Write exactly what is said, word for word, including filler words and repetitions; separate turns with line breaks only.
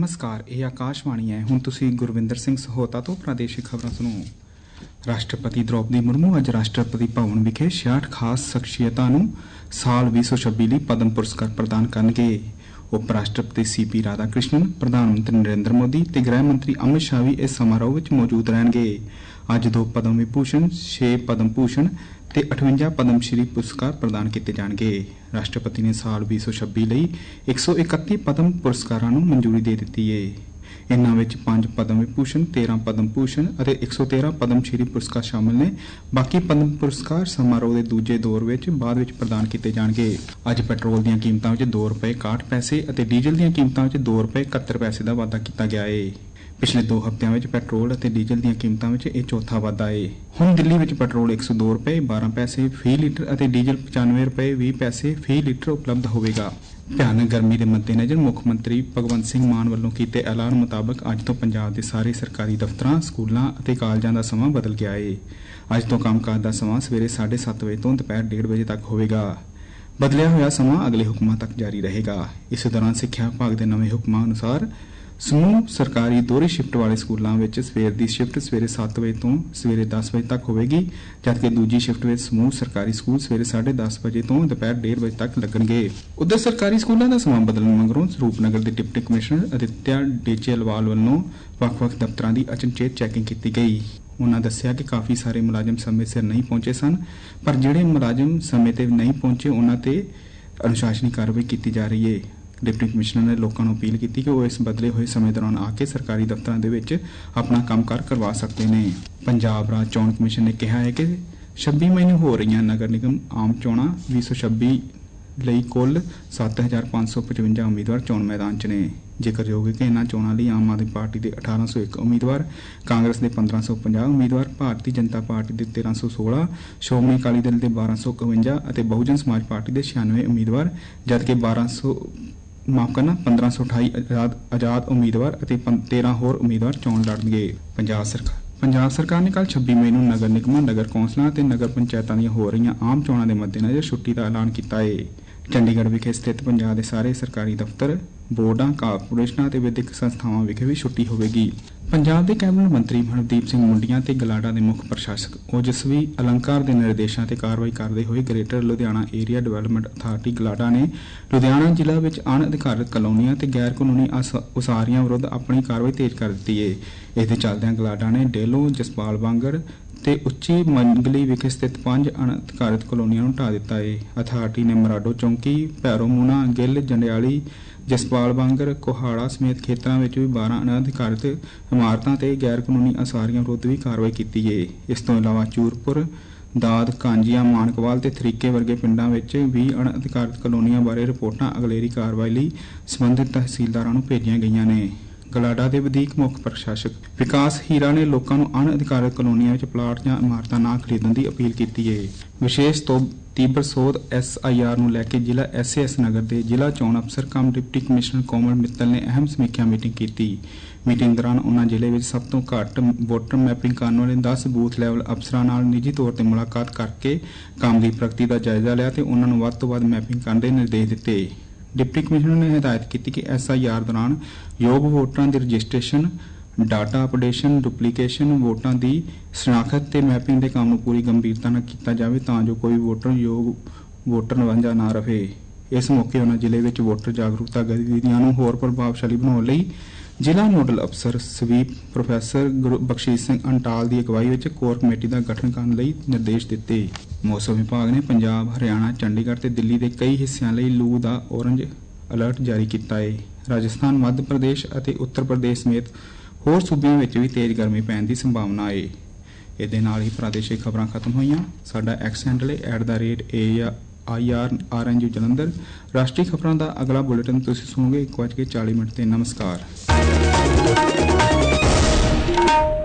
नमस्कार, ਇਹ ਆਕਾਸ਼ਵਾਣੀ ਹੈ। ਹੁਣ ਤੁਸੀਂ ਗੁਰਵਿੰਦਰ ਸਿੰਘ ਸਹੋਤਾ ਤੋਂ ਪ੍ਰਾਦੇਸ਼ਿਕ ਖਬਰਾਂ ਸੁਣੋ। ਰਾਸ਼ਟਰਪਤੀ ਦ੍ਰੌਪਦੀ ਮੁਰਮੂ ਅੱਜ ਰਾਸ਼ਟਰਪਤੀ ਭਵਨ ਵਿਖੇ ਛਿਆਹਠ ਖਾਸ ਸ਼ਖਸੀਅਤਾਂ ਨੂੰ ਸਾਲ ਵੀਹ ਸੌ ਛੱਬੀ ਲਈ ਪਦਮ ਪੁਰਸਕਾਰ ਪ੍ਰਦਾਨ ਕਰਨਗੇ। ਉਪ ਰਾਸ਼ਟਰਪਤੀ ਸੀ ਪੀ ਰਾਧਾ ਕ੍ਰਿਸ਼ਨਨ, ਪ੍ਰਧਾਨ ਮੰਤਰੀ ਨਰਿੰਦਰ ਮੋਦੀ ਤੇ ਗ੍ਰਹਿ ਮੰਤਰੀ ਅਮਿਤ ਸ਼ਾਹ ਵੀ ਇਸ ਸਮਾਰੋਹ ਵਿੱਚ ਮੌਜੂਦ ਰਹਿਣਗੇ। ਅੱਜ ਦੋ ਪਦਮ ਵਿਭੂਸ਼ਣ, ਛੇ ਪਦਮ ਭੂਸ਼ਣ ਤੇ ਅਠਵੰਜਾ ਪਦਮ ਸ਼੍ਰੀ ਪੁਰਸਕਾਰ ਪ੍ਰਦਾਨ ਕੀਤੇ ਜਾਣਗੇ। ਰਾਸ਼ਟਰਪਤੀ ਨੇ ਸਾਲ ਵੀਹ ਸੌ ਛੱਬੀ ਲਈ ਇੱਕ ਸੌ ਇਕੱਤੀ ਪਦਮ ਪੁਰਸਕਾਰਾਂ ਨੂੰ ਮਨਜ਼ੂਰੀ ਦੇ ਦਿੱਤੀ ਏ। ਇਨ੍ਹਾਂ ਵਿੱਚ ਪੰਜ ਪਦਮ ਵਿਭੂਸ਼ਣ, ਤੇਰਾਂ ਪਦਮ ਭੂਸ਼ਣ ਅਤੇ ਇੱਕ ਸੌ ਤੇਰਾਂ ਪਦਮ ਸ਼੍ਰੀ ਪੁਰਸਕਾਰ ਸ਼ਾਮਲ ਨੇ। ਬਾਕੀ ਪਦਮ ਪੁਰਸਕਾਰ ਸਮਾਰੋਹ ਦੇ ਦੂਜੇ ਦੌਰ ਵਿੱਚ ਬਾਅਦ ਵਿੱਚ ਪ੍ਰਦਾਨ ਕੀਤੇ ਜਾਣਗੇ। ਅੱਜ ਪੈਟਰੋਲ ਦੀਆਂ ਕੀਮਤਾਂ ਵਿੱਚ ਦੋ ਰੁਪਏ ਇਕਾਹਠ ਪੈਸੇ ਅਤੇ ਡੀਜ਼ਲ ਦੀਆਂ ਕੀਮਤਾਂ ਵਿੱਚ ਦੋ ਰੁਪਏ ਇਕਹੱਤਰ ਪੈਸੇ ਦਾ ਵਾਧਾ ਕੀਤਾ ਗਿਆ ਏ। ਪਿਛਲੇ ਦੋ ਹਫ਼ਤਿਆਂ ਵਿੱਚ ਪੈਟਰੋਲ ਅਤੇ ਡੀਜ਼ਲ ਦੀਆਂ ਕੀਮਤਾਂ ਵਿੱਚ ਇਹ ਚੌਥਾ ਵਾਧਾ ਏ। ਹੁਣ ਦਿੱਲੀ ਵਿੱਚ ਪੈਟਰੋਲ ਇੱਕ ਸੌ ਦੋ ਰੁਪਏ ਬਾਰਾਂ ਪੈਸੇ ਫੀ ਲੀਟਰ ਅਤੇ ਡੀਜ਼ਲ ਪਚਾਨਵੇਂ ਰੁਪਏ ਵੀਹ ਪੈਸੇ ਫੀ ਲੀਟਰ ਉਪਲਬਧ ਹੋਵੇਗਾ। ਭਿਆਨਕ ਗਰਮੀ ਦੇ ਮੱਦੇਨਜ਼ਰ ਮੁੱਖ ਮੰਤਰੀ ਭਗਵੰਤ ਸਿੰਘ ਮਾਨ ਵੱਲੋਂ ਕੀਤੇ ਐਲਾਨ ਮੁਤਾਬਕ ਅੱਜ ਤੋਂ ਪੰਜਾਬ ਦੇ ਸਾਰੇ ਸਰਕਾਰੀ ਦਫ਼ਤਰਾਂ, ਸਕੂਲਾਂ ਅਤੇ ਕਾਲਜਾਂ ਦਾ ਸਮਾਂ ਬਦਲ ਗਿਆ ਏ। ਅੱਜ ਤੋਂ ਕੰਮਕਾਜ ਦਾ ਸਮਾਂ ਸਵੇਰੇ ਸਾਢੇ ਸੱਤ ਵਜੇ ਤੋਂ ਦੁਪਹਿਰ ਡੇਢ ਵਜੇ ਤੱਕ ਹੋਵੇਗਾ। ਬਦਲਿਆ ਹੋਇਆ ਸਮਾਂ ਅਗਲੇ ਹੁਕਮਾਂ ਤੱਕ ਜਾਰੀ ਰਹੇਗਾ। ਇਸ ਦੌਰਾਨ ਸਿੱਖਿਆ ਵਿਭਾਗ ਦੇ ਨਵੇਂ ਹੁਕਮਾਂ ਅਨੁਸਾਰ ਸਮੂਹ ਸਰਕਾਰੀ ਦੋਹਰੀ ਸ਼ਿਫਟ ਵਾਲੇ ਸਕੂਲਾਂ ਵਿੱਚ ਸਵੇਰ ਦੀ ਸ਼ਿਫਟ ਸਵੇਰੇ ਸੱਤ ਵਜੇ ਤੋਂ ਸਵੇਰੇ ਦਸ ਵਜੇ ਤੱਕ ਹੋਵੇਗੀ, ਜਦਕਿ ਦੂਜੀ ਸ਼ਿਫਟ ਵਿੱਚ ਸਮੂਹ ਸਰਕਾਰੀ ਸਕੂਲ ਸਵੇਰੇ ਸਾਢੇ ਦਸ ਵਜੇ ਤੋਂ ਦੁਪਹਿਰ ਡੇਢ ਵਜੇ ਤੱਕ ਲੱਗਣਗੇ। ਉਧਰ ਸਰਕਾਰੀ ਸਕੂਲਾਂ ਦਾ ਸਮਾਂ ਬਦਲਣ ਮਗਰੋਂ ਰੂਪਨਗਰ ਦੇ ਡਿਪਟੀ ਕਮਿਸ਼ਨਰ ਅਦਿੱਤਿਆ ਡੇਚੇਲਵਾਲ ਵੱਲੋਂ ਵੱਖ-ਵੱਖ ਦਫ਼ਤਰਾਂ ਦੀ ਅਚਨਚੇਤ ਚੈਕਿੰਗ ਕੀਤੀ ਗਈ। ਉਨ੍ਹਾਂ ਦੱਸਿਆ ਕਿ ਕਾਫੀ ਸਾਰੇ ਮੁਲਾਜ਼ਮ ਸਮੇਂ ਸਿਰ ਨਹੀਂ ਪਹੁੰਚੇ ਸਨ, ਪਰ ਜਿਹੜੇ ਮੁਲਾਜ਼ਮ ਸਮੇਂ ਤੇ ਨਹੀਂ ਪਹੁੰਚੇ ਉਨ੍ਹਾਂ ਤੇ ਅਨੁਸ਼ਾਸਨੀ ਕਾਰਵਾਈ ਕੀਤੀ ਜਾ ਰਹੀ ਹੈ। ਡਿਪਟੀ ਕਮਿਸ਼ਨਰ ਨੇ ਲੋਕਾਂ ਨੂੰ ਅਪੀਲ ਕੀਤੀ ਕਿ ਉਹ ਇਸ ਬਦਲੇ ਹੋਏ ਸਮੇਂ ਦੌਰਾਨ ਆ ਕੇ ਸਰਕਾਰੀ ਦਫ਼ਤਰਾਂ ਦੇ ਵਿੱਚ ਆਪਣਾ ਕੰਮਕਾਰ ਕਰਵਾ ਸਕਦੇ ਨੇ। ਪੰਜਾਬ ਰਾਜ ਚੋਣ ਕਮਿਸ਼ਨ ਨੇ ਕਿਹਾ ਹੈ ਕਿ ਛੱਬੀ ਮਈ ਨੂੰ ਹੋ ਰਹੀਆਂ ਨਗਰ ਨਿਗਮ ਆਮ ਚੋਣਾਂ ਵੀਹ ਸੌ ਛੱਬੀ ਲਈ ਕੁੱਲ ਸੱਤ ਹਜ਼ਾਰ ਪੰਜ ਸੌ ਪਚਵੰਜਾ ਉਮੀਦਵਾਰ ਚੋਣ ਮੈਦਾਨ 'ਚ ਨੇ। ਜ਼ਿਕਰਯੋਗ ਹੈ ਕਿ ਇਹਨਾਂ ਚੋਣਾਂ ਲਈ ਆਮ ਆਦਮੀ ਪਾਰਟੀ ਦੇ ਅਠਾਰਾਂ ਸੌ ਇੱਕ ਉਮੀਦਵਾਰ, ਕਾਂਗਰਸ ਦੇ ਪੰਦਰਾਂ ਸੌ ਪੰਜਾਹ ਉਮੀਦਵਾਰ, ਭਾਰਤੀ ਜਨਤਾ ਪਾਰਟੀ ਦੇ ਤੇਰਾਂ ਸੌ ਸੋਲਾਂ, ਸ਼੍ਰੋਮਣੀ ਅਕਾਲੀ ਦਲ ਦੇ ਬਾਰਾਂ ਸੌ ਇਕਵੰਜਾ ਅਤੇ ਬਹੁਜਨ ਸਮਾਜ ਪਾਰਟੀ ਦੇ ਛਿਆਨਵੇਂ ਉਮੀਦਵਾਰ, ਜਦਕਿ ਬਾਰਾਂ ਸੌ ਮਾਫ ਕਰਨਾ ਪੰਦਰਾਂ ਸੌ ਅਠਾਈ ਆਜ਼ਾਦ ਆਜ਼ਾਦ ਉਮੀਦਵਾਰ ਅਤੇ ਤੇਰਾਂ ਹੋਰ ਉਮੀਦਵਾਰ ਚੋਣ ਲੜਨਗੇ। ਪੰਜਾਬ ਸਰਕਾਰ ਪੰਜਾਬ ਸਰਕਾਰ ਨੇ ਕੱਲ੍ਹ ਛੱਬੀ ਮਈ ਨੂੰ ਨਗਰ ਨਿਗਮਾਂ, ਨਗਰ ਕੌਂਸਲਾਂ ਅਤੇ ਨਗਰ ਪੰਚਾਇਤਾਂ ਦੀਆਂ ਹੋ ਰਹੀਆਂ ਆਮ ਚੋਣਾਂ ਦੇ ਮੱਦੇਨਜ਼ਰ ਛੁੱਟੀ ਦਾ ਐਲਾਨ ਕੀਤਾ ਹੈ। ਚੰਡੀਗੜ੍ਹ ਵਿਖੇ ਸਥਿਤ ਪੰਜਾਬ ਦੇ ਸਾਰੇ ਸਰਕਾਰੀ ਦਫ਼ਤਰ, ਬੋਰਡਾਂ, ਕਾਰਪੋਰੇਸ਼ਨਾਂ ਅਤੇ ਵਿਦਿਅਕ ਸੰਸਥਾਵਾਂ ਵਿਖੇ ਵੀ ਛੁੱਟੀ ਹੋਵੇਗੀ। ਪੰਜਾਬ ਦੇ ਕੈਬਨਿਟ ਮੰਤਰੀ ਹਰਦੀਪ ਸਿੰਘ ਮੁੰਡੀਆਂ ਤੇ ਗਲਾਡਾ ਦੇ ਮੁੱਖ ਪ੍ਰਸ਼ਾਸਕ ਓਜਸਵੀ ਅਲੰਕਾਰ ਦੇ ਨਿਰਦੇਸ਼ਾਂ ਤੇ ਕਾਰਵਾਈ ਕਰਦੇ ਹੋਏ Greater Ludhiana area development authority GLADA ਨੇ ਲੁਧਿਆਣਾ ਜ਼ਿਲ੍ਹਾ ਵਿੱਚ ਅਣਅਧਿਕਾਰਤ ਕਲੋਨੀਆਂ ਤੇ ਗੈਰ ਕਾਨੂੰਨੀ ਉਸਾਰੀਆਂ ਵਿਰੁੱਧ ਆਪਣੀ ਕਾਰਵਾਈ ਤੇਜ਼ ਕਰ ਦਿੱਤੀ ਹੈ। ਇਸ ਦੇ ਚੱਲਦਿਆਂ ਗਲਾਡਾ ਨੇ ਡੇਲੋ, ਜਸਪਾਲ ਬਾਂਗਰ ਤੇ ਉੱਚੀ ਮੰਗਲੀ ਵਿਖੇ ਸਥਿਤ ਪੰਜ ਅਣਅਧਿਕਾਰਤ ਕਲੋਨੀਆਂ ਨੂੰ ਢਾਹ ਦਿੱਤਾ ਹੈ। ਅਥਾਰਟੀ ਨੇ ਮਰਾਡੋ ਚੌਂਕੀ, ਭੈਰੋਮੂਨਾ, ਗਿੱਲ, ਜੰਡਿਆਲੀ, ਜਸਪਾਲ ਬਾਂਗਰ, ਕੋਹਾੜਾ ਸਮੇਤ ਖੇਤਰਾਂ ਵਿੱਚ ਵੀ ਬਾਰਾਂ ਅਣਅਧਿਕਾਰਤ ਇਮਾਰਤਾਂ ਤੇ ਗੈਰ ਕਾਨੂੰਨੀ ਉਸਾਰੀਆਂ ਵਿਰੁੱਧ ਵੀ ਕਾਰਵਾਈ ਕੀਤੀ ਹੈ। ਇਸ ਤੋਂ ਇਲਾਵਾ ਚੂਰਪੁਰ, ਦਾਦ, ਕਾਂਜੀਆਂ, ਮਾਨਕਵਾਲ ਤੇ ਥਰੀਕੇ ਵਰਗੇ ਪਿੰਡਾਂ ਵਿੱਚ ਵੀਹ ਅਣਅਧਿਕਾਰਤ ਕਲੋਨੀਆਂ ਬਾਰੇ ਰਿਪੋਰਟਾਂ ਅਗਲੇਰੀ ਕਾਰਵਾਈ ਲਈ ਸੰਬੰਧਿਤ ਤਹਿਸੀਲਦਾਰਾਂ ਨੂੰ ਭੇਜੀਆਂ ਗਈਆਂ ਨੇ। ਗਲਾਡਾ ਦੇ ਵਧੀਕ ਮੁੱਖ ਪ੍ਰਸ਼ਾਸਕ ਵਿਕਾਸ ਹੀਰਾ ਨੇ ਲੋਕਾਂ ਨੂੰ ਅਣਅਧਿਕਾਰਤ ਕਲੋਨੀਆਂ ਵਿੱਚ ਪਲਾਟ ਜਾਂ ਇਮਾਰਤਾਂ ਨਾ ਖਰੀਦਣ ਦੀ ਅਪੀਲ ਕੀਤੀ ਹੈ। ਵਿਸ਼ੇਸ਼ ਤੋਂ ਤੀਬਰ ਸੋਧ ਐਸ ਆਈ ਆਰ ਨੂੰ ਲੈ ਕੇ ਜ਼ਿਲ੍ਹਾ ਐਸ ਏ ਐਸ ਨਗਰ ਦੇ ਜ਼ਿਲ੍ਹਾ ਚੋਣ ਅਫਸਰ cum deputy commissioner Komal Mittal ਨੇ ਅਹਿਮ ਸਮੀਖਿਆ ਮੀਟਿੰਗ ਕੀਤੀ। ਮੀਟਿੰਗ ਦੌਰਾਨ ਉਨ੍ਹਾਂ ਜ਼ਿਲ੍ਹੇ ਵਿੱਚ ਸਭ ਤੋਂ ਘੱਟ ਵੋਟਰ ਮੈਪਿੰਗ ਕਰਨ ਵਾਲੇ ਦਸ ਬੂਥ ਲੈਵਲ ਅਫਸਰਾਂ ਨਾਲ ਨਿੱਜੀ ਤੌਰ ਤੇ ਮੁਲਾਕਾਤ ਕਰਕੇ ਕੰਮ ਦੀ ਪ੍ਰਗਤੀ ਦਾ ਜਾਇਜ਼ਾ ਲਿਆ ਤੇ ਉਨ੍ਹਾਂ ਨੂੰ ਵੱਧ ਤੋਂ ਵੱਧ ਮੈਪਿੰਗ ਕਰਨ ਦੇ ਨਿਰਦੇਸ਼ ਦਿੱਤੇ। ਡਿਪਟੀ ਕਮਿਸ਼ਨਰ ਨੇ ਹਦਾਇਤ ਕੀਤੀ ਕਿ ਐਸ ਆਈ ਆਰ ਦੌਰਾਨ ਯੋਗ ਵੋਟਰਾਂ ਦੀ ਰਜਿਸਟ੍ਰੇਸ਼ਨ, ਡਾਟਾ ਅਪਡੇਸ਼ਨ, ਡੁਪਲੀਕੇਸ਼ਨ, ਵੋਟਾਂ ਦੀ ਸ਼ਨਾਖਤ ਤੇ ਮੈਪਿੰਗ ਦੇ ਕੰਮ ਨੂੰ ਪੂਰੀ ਗੰਭੀਰਤਾ ਨਾਲ ਕੀਤਾ ਜਾਵੇ ਤਾਂ ਜੋ ਕੋਈ ਵੋਟਰ ਯੋਗ ਵੋਟਰ ਵਾਂਝਾ ਨਾ ਰਹੇ। ਇਸ ਮੌਕੇ ਉਨ੍ਹਾਂ ਜ਼ਿਲ੍ਹੇ ਵਿੱਚ ਵੋਟਰ ਜਾਗਰੂਕਤਾ ਗਤੀਵਿਧੀਆਂ ਨੂੰ ਹੋਰ ਪ੍ਰਭਾਵਸ਼ਾਲੀ ਬਣਾਉਣ ਲਈ ਜ਼ਿਲ੍ਹਾ ਨੋਡਲ ਅਫਸਰ ਸਵੀਪ ਪ੍ਰੋਫੈਸਰ ਬਖਸ਼ੀਸ਼ ਸਿੰਘ ਅੰਟਾਲ ਦੀ ਅਗਵਾਈ ਵਿੱਚ ਕੋਰ ਕਮੇਟੀ ਦਾ ਗਠਨ ਕਰਨ ਲਈ ਨਿਰਦੇਸ਼ ਦਿੱਤੇ। ਮੌਸਮ ਵਿਭਾਗ ਨੇ ਪੰਜਾਬ, ਹਰਿਆਣਾ, ਚੰਡੀਗੜ੍ਹ ਤੇ ਦਿੱਲੀ ਦੇ ਕਈ ਹਿੱਸਿਆਂ ਲਈ ਲੂ ਦਾ ਔਰੰਜ ਅਲਰਟ ਜਾਰੀ ਕੀਤਾ ਹੈ। ਰਾਜਸਥਾਨ, ਮੱਧ ਪ੍ਰਦੇਸ਼ ਅਤੇ ਉੱਤਰ ਪ੍ਰਦੇਸ਼ ਸਮੇਤ ਹੋਰ ਸੂਬਿਆਂ ਵਿੱਚ ਵੀ ਤੇਜ਼ ਗਰਮੀ ਪੈਣ ਦੀ ਸੰਭਾਵਨਾ ਹੈ। ਇਹਦੇ ਨਾਲ ਹੀ ਪ੍ਰਾਦੇਸ਼ਿਕ ਖਬਰਾਂ ਖਤਮ ਹੋਈਆਂ। ਸਾਡਾ ਐਕਸ ਹੈਂਡਲ ਹੈ at the rate A I R R N U Jalandhar. ਰਾਸ਼ਟਰੀ ਖਬਰਾਂ ਦਾ ਅਗਲਾ ਬੁਲੇਟਿਨ ਤੁਸੀਂ ਸੁਣੋਗੇ ਇੱਕ ਵੱਜ ਕੇ ਚਾਲੀ ਮਿੰਟ ਤੇ। ਨਮਸਕਾਰ।